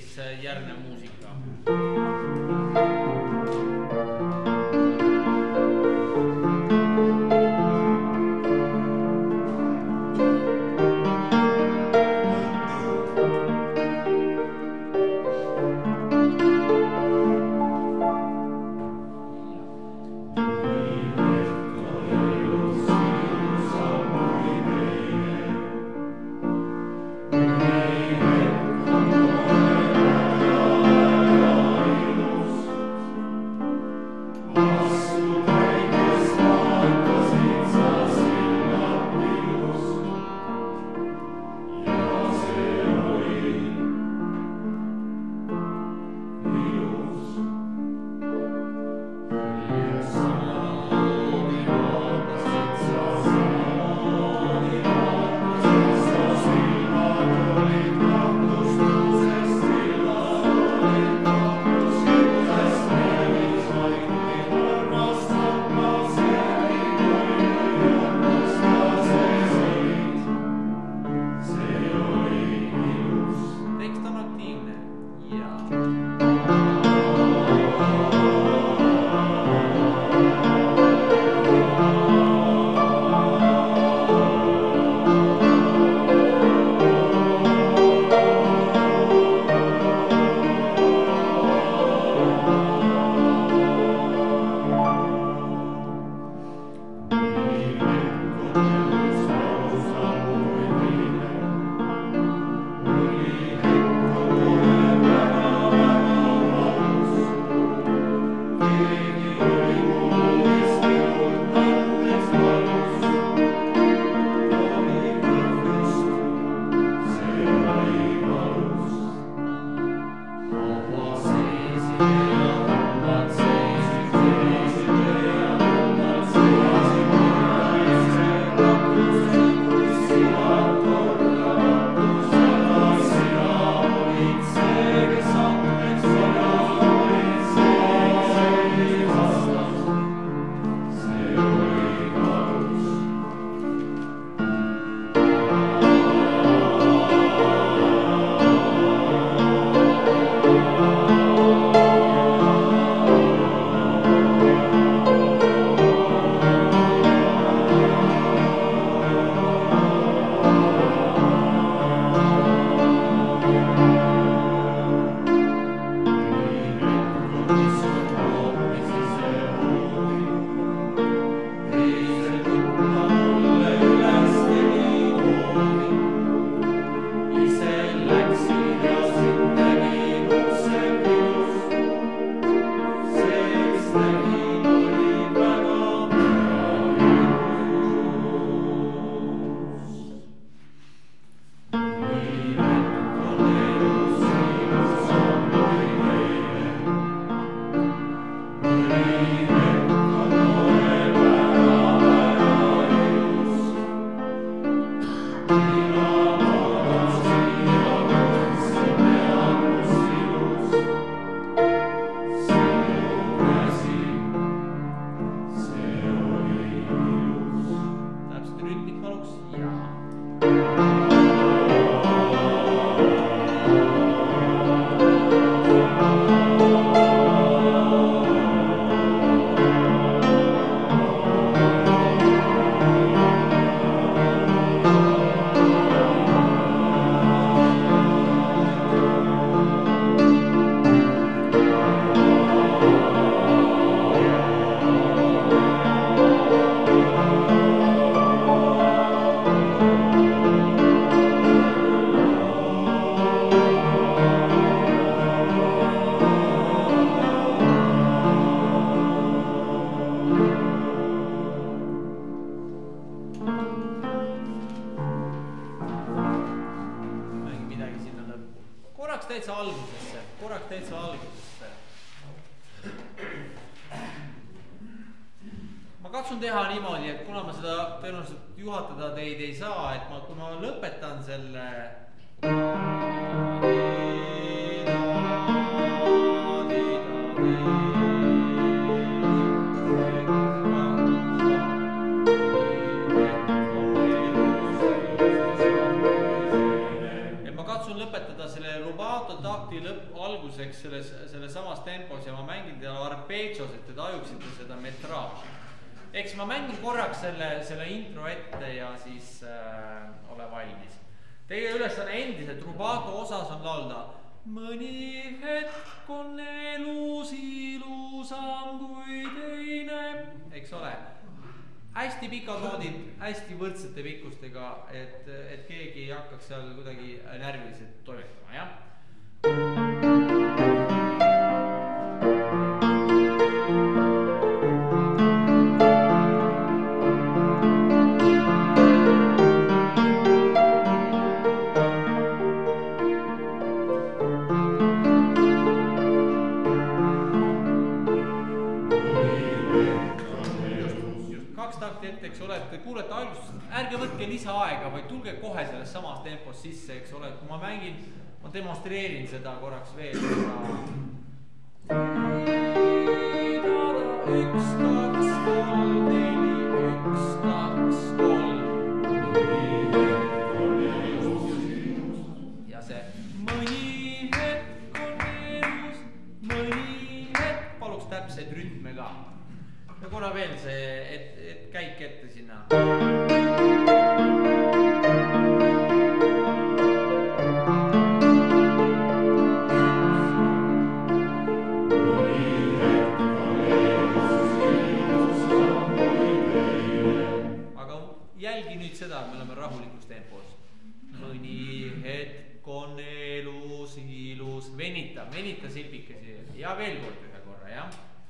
siis järgnev muusika. korraks täitsa algusesse. Ma katsun teha niimoodi, et kuna ma seda tõenäoliselt juhatada teid ei saa, et kui ma lõpetan selle lõpetada selle rubato takti alguseks selle samas tempos ja ma mängin teile arpeggios, et te tajuksite seda metraaži. Eks ma mängin korraks selle intro ette ja siis ole valmis. Teie ülesanne endiselt rubato osas on laulda mõni hetk on elus ilusam kui teine, eks ole. Hästi pikad noodid, hästi võrdsete pikkustega, et keegi ei hakkaks seal kuidagi närviliselt toimetama, jah? Eks ole, et kuulete algusest, ärge võtke lisaaega, vaid tulge kohe selles samas tempos sisse, eks ole, et kui ma mängin, ma demonstreerin seda korraks veel. 1, 2, 3, 1, 2, 3, 4, 1, 2, 3. Ja see mõni hetk on elus, mõni hetk, paluks täpseid rütme ka. Ja korra veel see, et käik ette sinna. Aga jälgi nüüd seda, et me oleme rahulikus tempos. Mõni hetk on elus ilus. Venita silpikesi. Ja veel kord ühe korra, jah?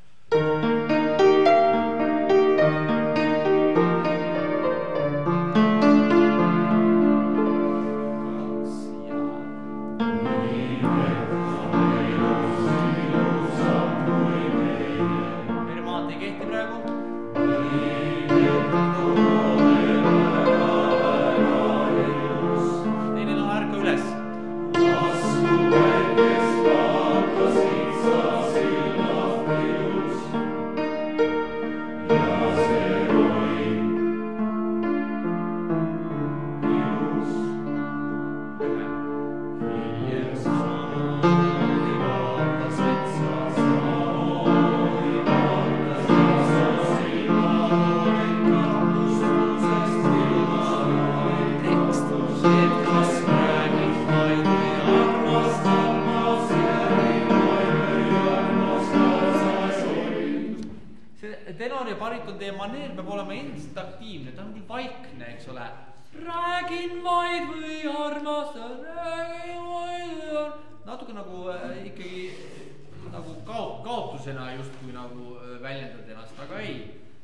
Tenor ja bariton teie maneer peab olema endiselt aktiivne, ta on nii vaikne, eks ole. Räägin vaid või armastan, räägin vaid või armastan. Natuke nagu ikkagi nagu kaotusena justkui nagu väljendad ennast, aga ei.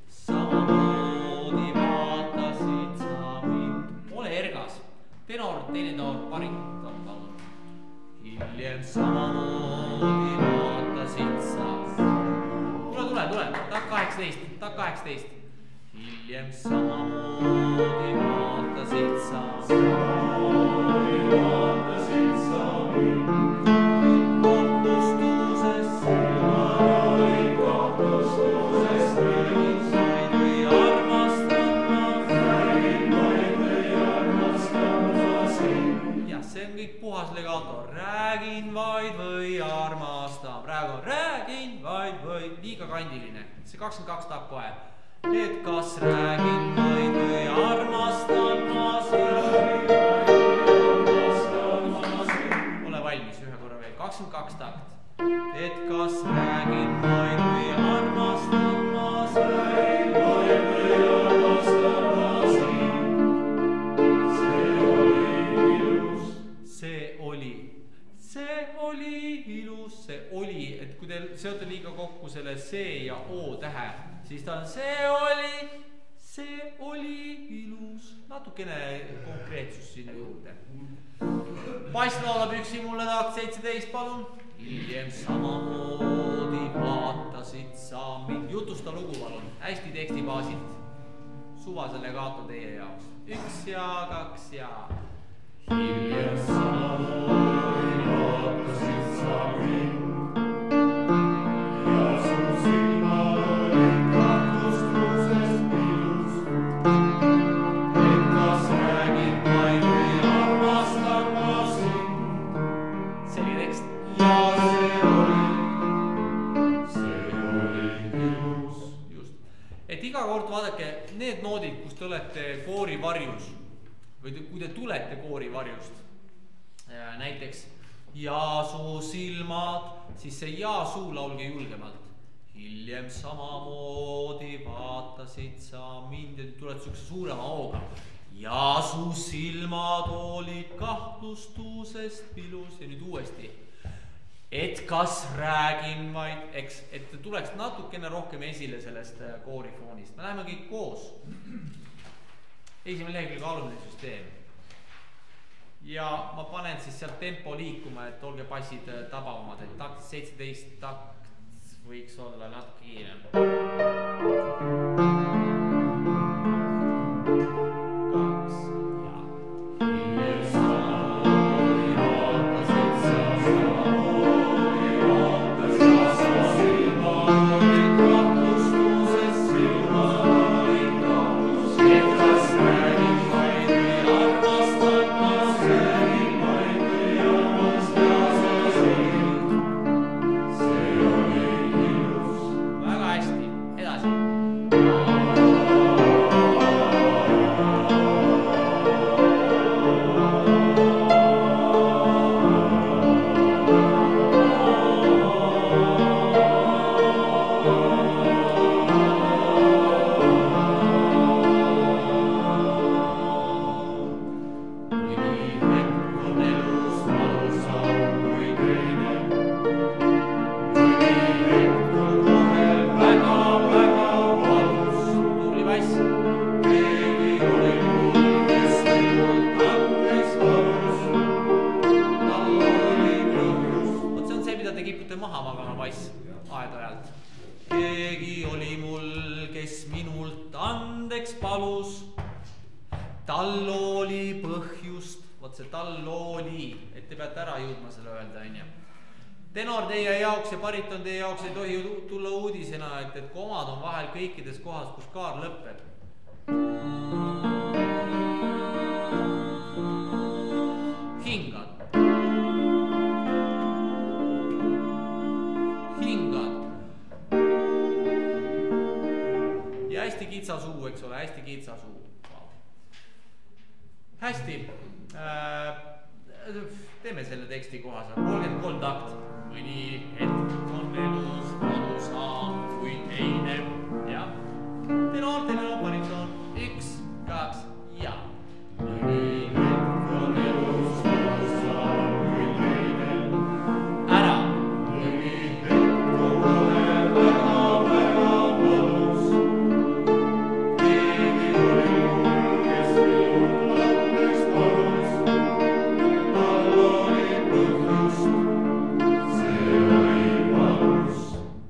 Samamoodi vaatasid sa mind. Ole ergas. Tenor, teine tenor, bariton, palun. Hiljem samamoodi vaatasid sa. Tule, tak 18. Hiljem samamoodi vaatasid sa. Samamoodi vaatasid sa mind. Kahtlustusest silmaid, kahtlustusest räägin vaid või armastan ma. Räägin vaid või armastan ma sind. Jah, see on kõik puhas legato. Räägin vaid või armastan. Praegu on räägin vaid või liiga kandiline. See 22 tahab kohe. Et kas räägin vaid või armastan ma sind. Ole valmis ühe korra veel. 22 takt. Et kas räägin vaid või armastan ma sind. See oli, et kui te seote liiga kokku selle see ja o tähe, siis ta on see oli ilus. Natukene konkreetsus sinna juurde. Bass laulab üksi mulle takt 17, palun. Hiljem samamoodi vaatasid sa mind. Jutusta lugu, palun. Hästi tekstibaasilt. Suvase legato teie jaoks. 1 ja 2 ja. Hiljem samamoodi vaatasid sa mind. Ja su silmad olid kahtlustusest ilus. Et kas räägin vaid või armastan ma sind. See oli tekst. ja see oli ilus. Just. Et iga kord vaadake need noodid, kus te olete koorivarjus või kui te tulete koorivarjust, näiteks ja su silmad, siis see ja suu laulge julgemalt. Hiljem samamoodi vaatasid sa mind ja tuled sukse suurema hooga. Ja su silmad olid kahtlustusest pilus ja nüüd uuesti. Et kas räägin vaid, eks, et tuleks natukene rohkem esile sellest koorifoonist. Me läheme kõik koos. Esimene lehekülg alumine süsteem. Ja ma panen siis sealt tempo liikuma, et olge passid tabavamad, et takt 17 takt võiks olla natuke kiirem. 2 ja hiljem samamoodi vaatasid sa samamoodi vaatasid sa silmad olid kahtlustusest silmad olid kahtlus et kas räägin vaid või armastan ma räägin vaid või armastan sa sind see oli väga hästi, edasi. Keegi oli mul, kes minult andeks palus, tal oli põhjust, võt see tal oli, et te peate ära jõudma selle öelda, on ju. Tenor teie jaoks ja bariton teie jaoks ei tohi tulla uudisena, et komad on vahel kõikides kohas, kus kaar lõpeb. Hingad. Ja hästi kitsa suu, eks ole, hästi kitsa suu. Hästi. Teeme selle teksti kohas. 33 takt. Mõni hetk on elus valusam kui teine. Ja. Tenor, bariton. 1, 2 ja. Mõni hetk on elus valusam kui teine. Ära. Mõni hetk on väga valus. Keegi oli mul, kes minult andeks palus. Tal oli põhjust. See oli valus.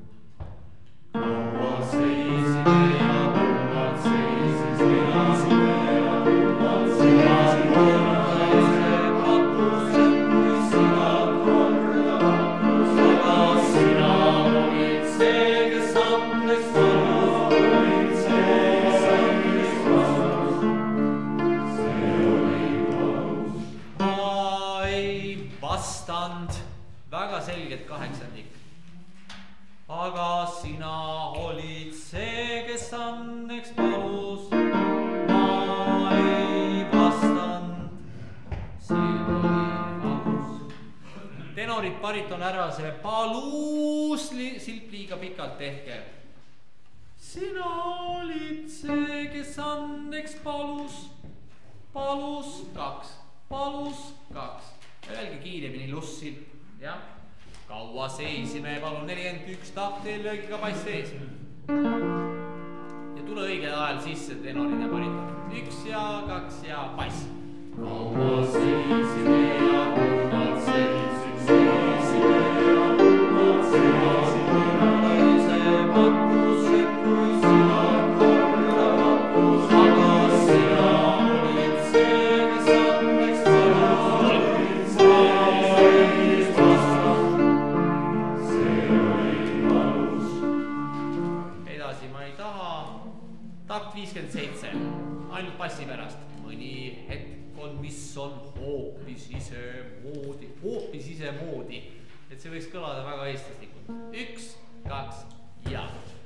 Kaua seisime ja tundvad seisime ja tundvad seisime korda see patused, kui sina korda patus. Aga sina olid see, kes andeks palus. Olid see, kes andeks palus. See oli valus. Ma ei vastand. Väga selgelt kaheksandik. Aga sina olid see, kes andeks palus. Ma ei vastanud. See oli valus. Tenorid, bariton ära, see palus silt liiga pikalt tehke. Sina olid see, kes andeks palus. Palus 2. Palus 2. Öelge kiiremini lussilt. Jah. Kaua seisime, palun 41 tahtel lõigiga pass sees. Ja tule õigel ajal sisse tenorid ja bariton. 1 ja 2 ja pass. Kaua seisime ja tundvad seisime ja tundvad seisime. See patused, kui sina korda patus. Aga sina olid see, kes andeks palus. Olid see, kes vastas. Edasi ma ei taha. Takt 57. Ainult passi pärast. Mõni hetk on, mis on hoopis isemoodi. Hoopis isemoodi. Et et see võiks kõlada väga eestlaslikult. 1, 2 ja.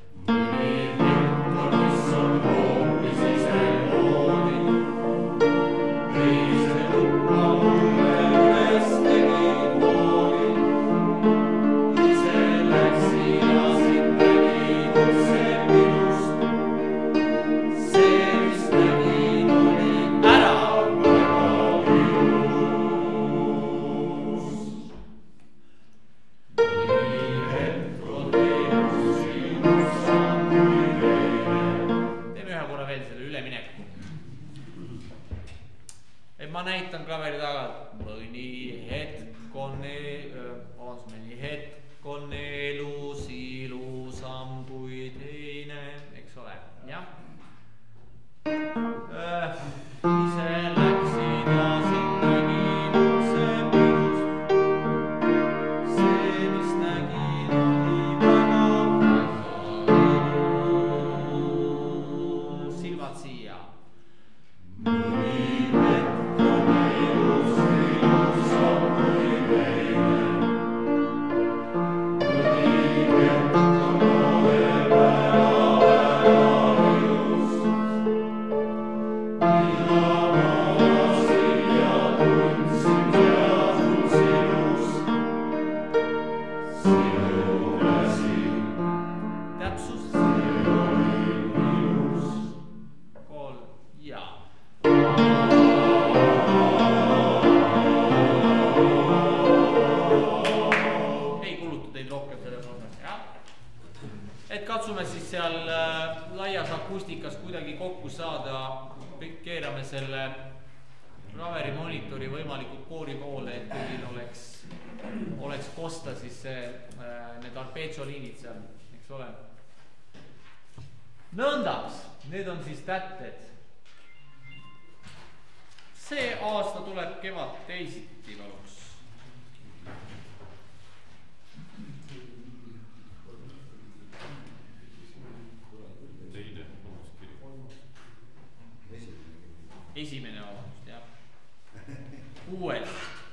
Ma näitan klaveri tagant. Mõni hetk on elus ilusam kui teine, eks ole, jah. Ise läksid ja sind nägin ukse minust. See, mis nägin, oli väga ilus. Silmad siia. Et katsume siis seal laias akustikas kuidagi kokku saada, keerame selle klaveri monitori võimalikult koori poole, et kõigil oleks kosta siis need arpeggioliinid seal, eks ole. Nõndaks, need on siis tätted. See aasta tuleb kevad teisiti paluks. Esimene vabandust, jah. 6.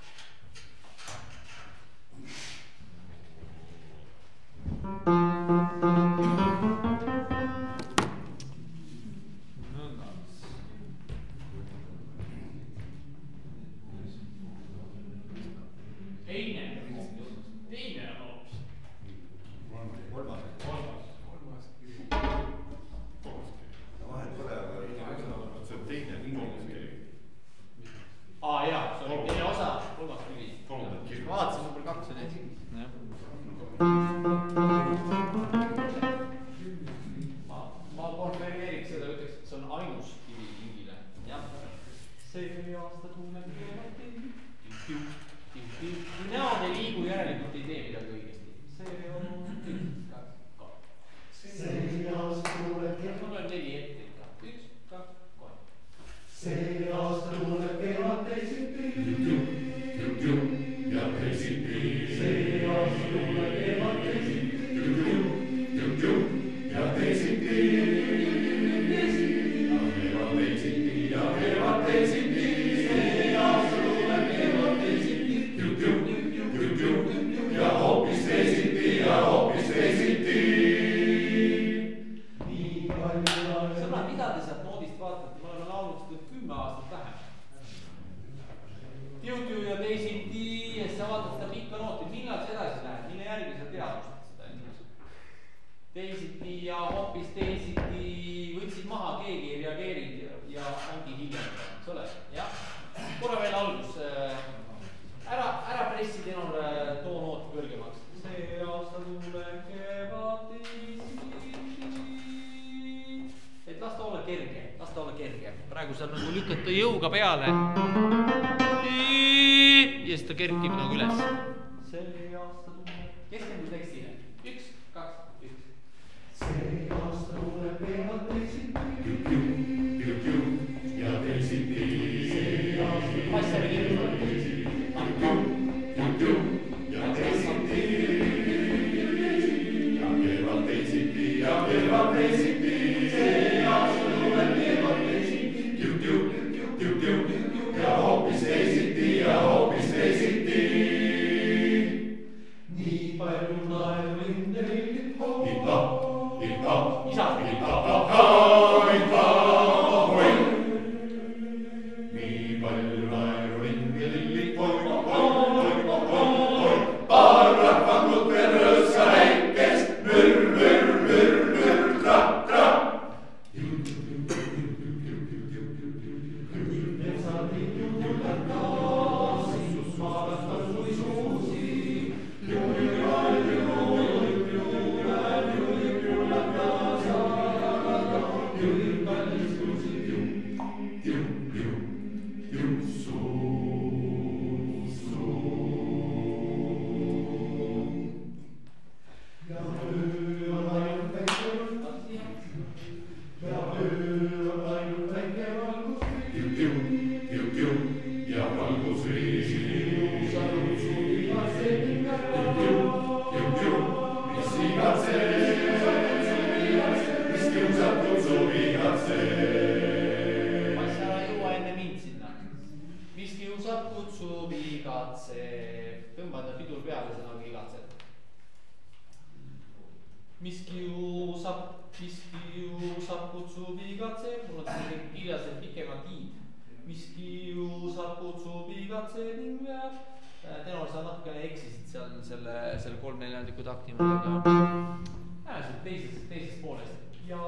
Ma konfereeriks seda, ütleks, et see on ainus kivi kingile. See aasta tunneb kui näod ei liigu, järelikult ei tee midagi õigesti. See on 1, 2, 3. See aasta tuleb kevad. Mul on 4 ette ikka. 1, 2, 3. See aasta tuleb kevad teisiti. Ja teisiti. See aasta tuleb kevad teisiti. Ja teisiti. Ja kevad teisiti. See aasta tuleb kevad teisiti. Ja hoopis teisiti. Ja hoopis teisiti. Sõbrad, mida te sealt noodist vaatate? Ma olen laulnud seda 10 aastat vähem. Tiu ja teisiti. Ja sa vaatad seda pikka nooti. Millal see edasi läheb? Mille järgi sa teadvustad seda? Teisiti ja hoopis teisiti. Võtsid maha, keegi ei reageerinud ja ongi hiljem. Eks ole? Jah. Korra veel algus. Ära pressi tenor toonoot kõrgemaks. See aasta tuleb kevad teisiti. Et las ta olla kerge. Las ta olla kerge. Praegu saab nagu lükata jõuga peale. Ja siis ta kerkib nagu üles. See aasta tuleb. Keskendu tekstile. 1, 2, 1. See aasta tuleb kevad teisiti. Ja teisiti. See aasta tuleb. Asjale kirjutab. Ja teisiti. Ja kevad teisiti. Ja kevad teisiti. See aasta tuleb kevad teisiti. Ja hoopis teisiti. Ja hoopis teisiti. Selle 3/4 taktimudega. Teisest poolest. Ja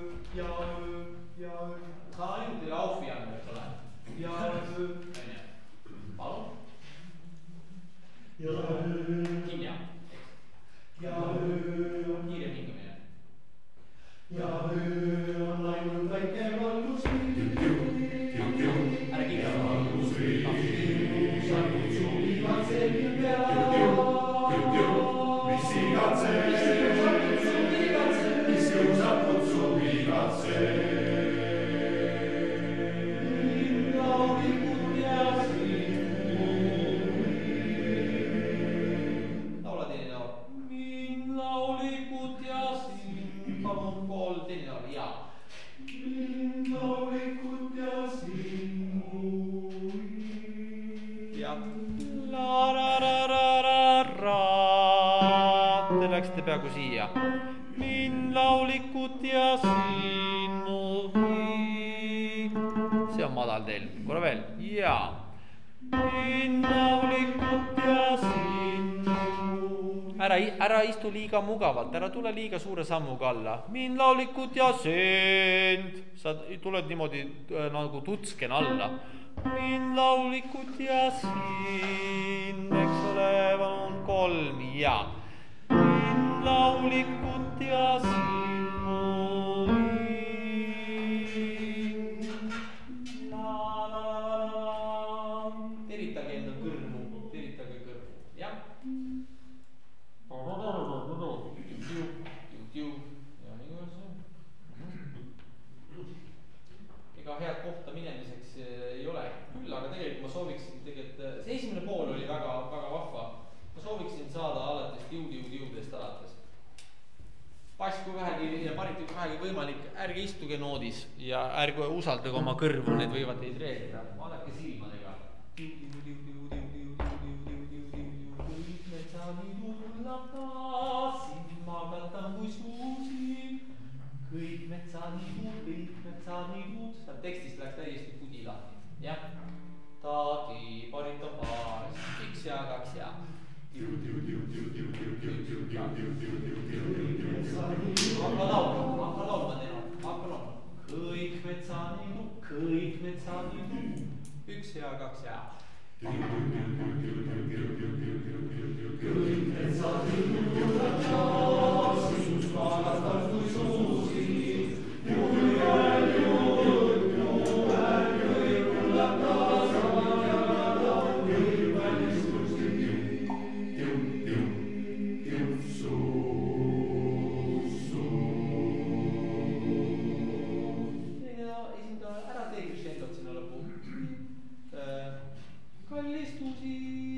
sa ainult teile aufi anda, eks ole. Palun. Kinja. Kiire hingamine. On ainult väike valgus. Ära kiire. Te läksite peaaegu siia. Min laulikut ja sinu. See on madal teil. Korra veel. Ja. Min laulikut ja sinu. Ära istu liiga mugavalt. Ära tule liiga suure sammuga alla. Min laulikut ja sind. Sa tuled niimoodi nagu tutsken alla. Min laulikut ja siin, eks ole, on 3 ja. Min laulikut ja siin Teritage enda kõrvu, teritage kõrvu, jah. Ega head kohta minemiseks ei ole küll, aga tegelikult ma sooviksin see esimene pool oli väga vahva. Ma sooviksin saada alates tiudest alates. Pass kui vähegi ja pariti kui vähegi võimalik, ärge istuge noodis ja ärge usaldage oma kõrvu, need võivad teid reedida. Vaadake silmadega. Kõik metsaniidud. Tekstist läks täiesti pudi lahti. Jah. Taadi, parita paaris, 1 ja 2 ja. Hakka laulma teema. Kõik metsaniidud, 1 ja 2 ja. Kõik metsaniidud ratas, sus magatas kui suusi. Kallistusi.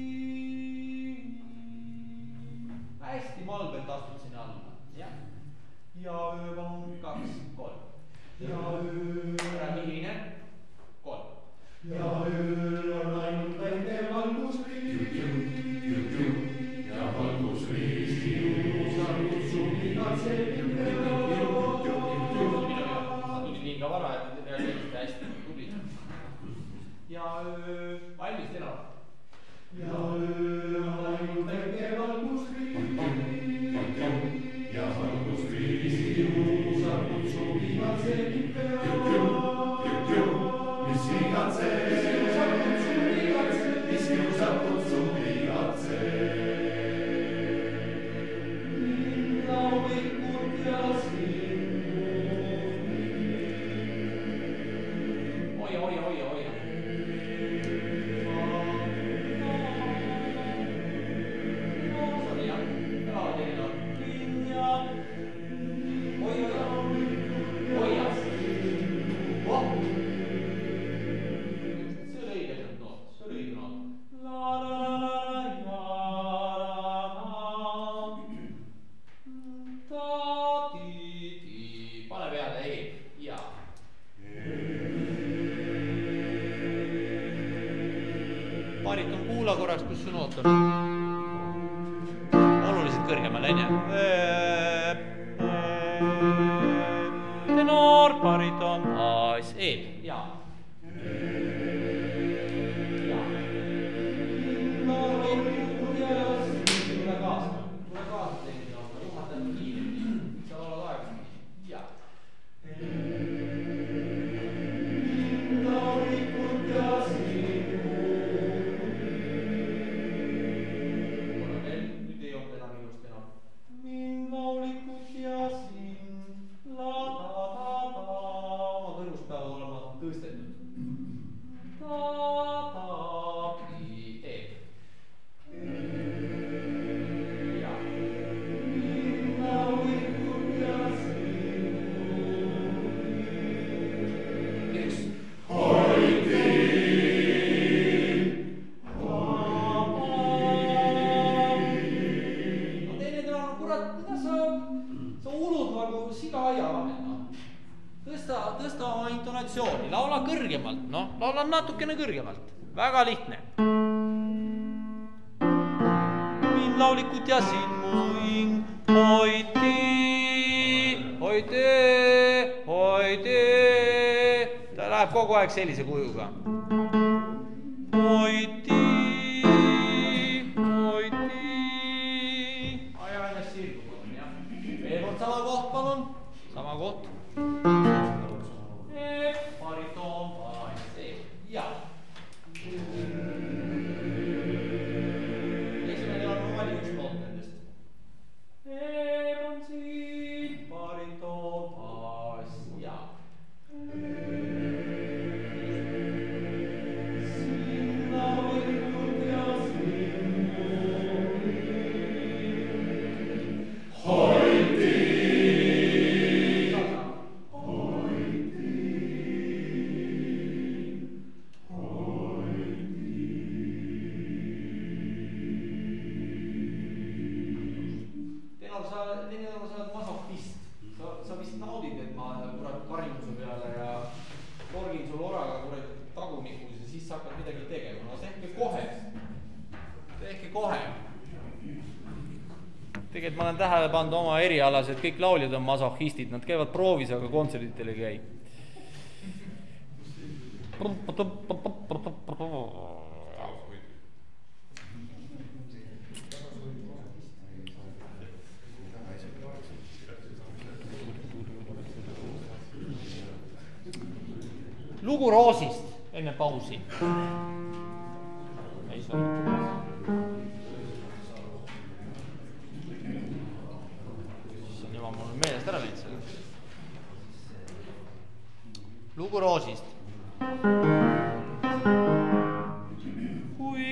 Hästi malbelt astud sinna alla. Ja öö palun 2, 3. Ja öö ära hiline. 3. Ja öö on ainult väike valgusriis. Ja valgusriis. tulla korraks, kus su noot on? Oluliselt kõrgemal, on ju? Tenor, bariton, bass, E-d, jaa. Tõsta oma intonatsiooni, laula kõrgemalt, noh, laula natukene kõrgemalt, väga lihtne. Min laulikut ja siin mu hing, hoiti, hoiti, ta läheb kogu aeg sellise kujuga. Hoiti, aja ennast sirgu, palun, jah. Veel kord sama koht, palun, sama koht. Bariton, bass, E. Ja. Esimene on vali üks noot nendest. E on siin, bariton, bass, ja. Sinna võikud ja sinna hoiti. Sa oled masohvist. Sa vist naudid, et ma karin su peale ja korgin sul oraga tagumikus ja siis sa hakkad midagi tegema. No tehke kohe. Tehke kohe. Tegelikult ma olen tähele pannud oma erialas, et kõik lauljad on masohhistid. Nad käivad proovis, aga kontsertidele ei käi. Lugu Roosist enne pausi. Ei saa. Siis on juba mul meelest ära läinud selle. Lugu Roosist. Kui.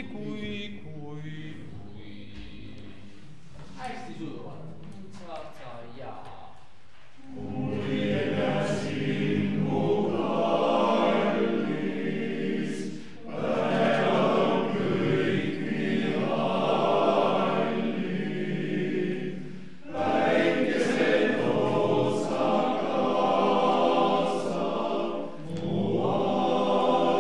Hästi sujuvalt. Ja. Oh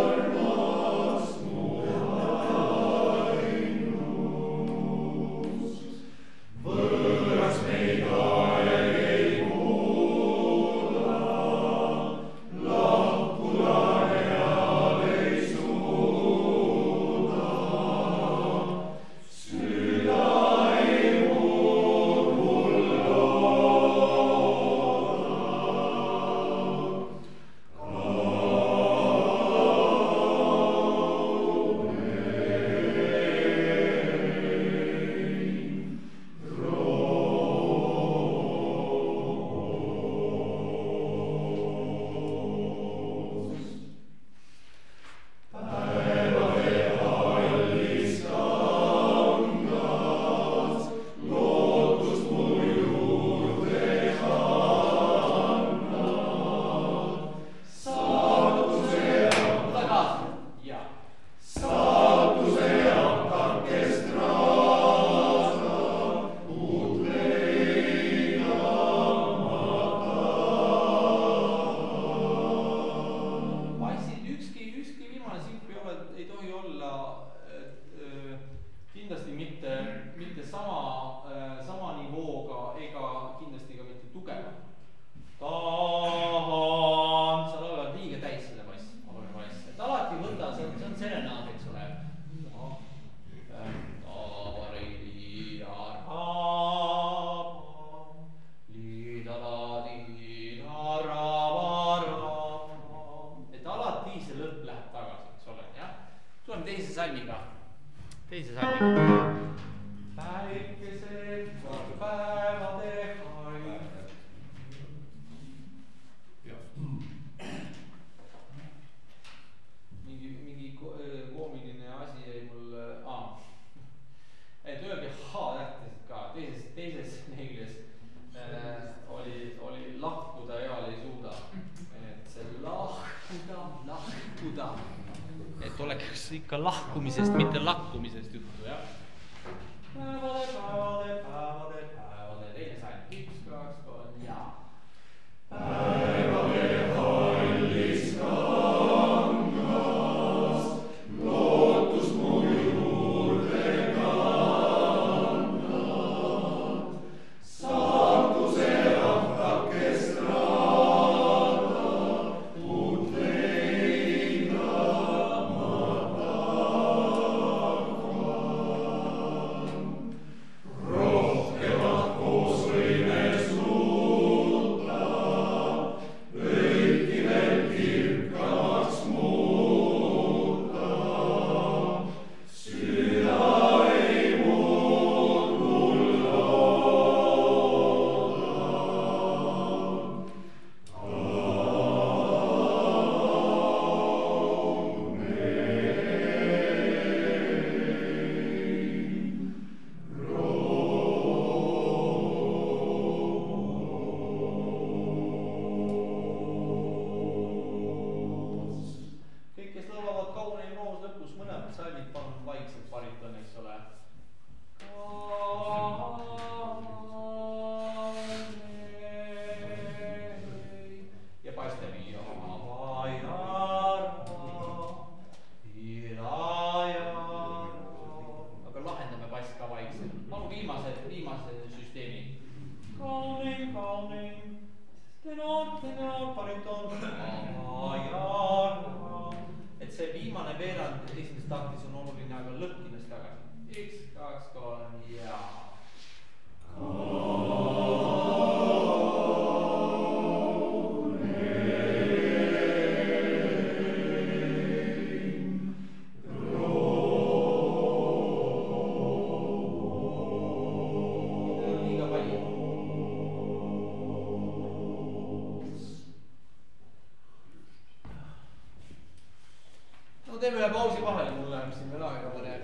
päikesed päevade haid. mingi koomiline asi jäi mul, et öelge H-tähtis ka, teises reeglis oli lahkuda eal ei suuda. Et see lahkuda. Et oleks ikka lahkumisest, mitte lakkumisest juttu, jah. Päevade, teine sain. 1, 2, 3, ja. Päevade hallis kangas, lootus mu juurde kannab. Saatuse rahvakest raadab, uut leida ma tahan. Rohkemat koos võime suuta, kõiki veel kirkamaks muuta. Süda ei muud mul looda. Kõik, kes laulavad Kauneim noos lõpus mõlemad salmid, palun vaikselt bariton, eks ole. Ja paistame. Aga lahendame bass ka vaikselt. Palun viimase süsteemi. Kauneim. Tenor, bariton. Et see viimane veerand esimeses taktis on oluline, aga lõpp kindlasti tagasi. 1, 2, 3, ja. Liiga palju. No teeme ühe pausi vahele, mul läheb siin veel aega mõne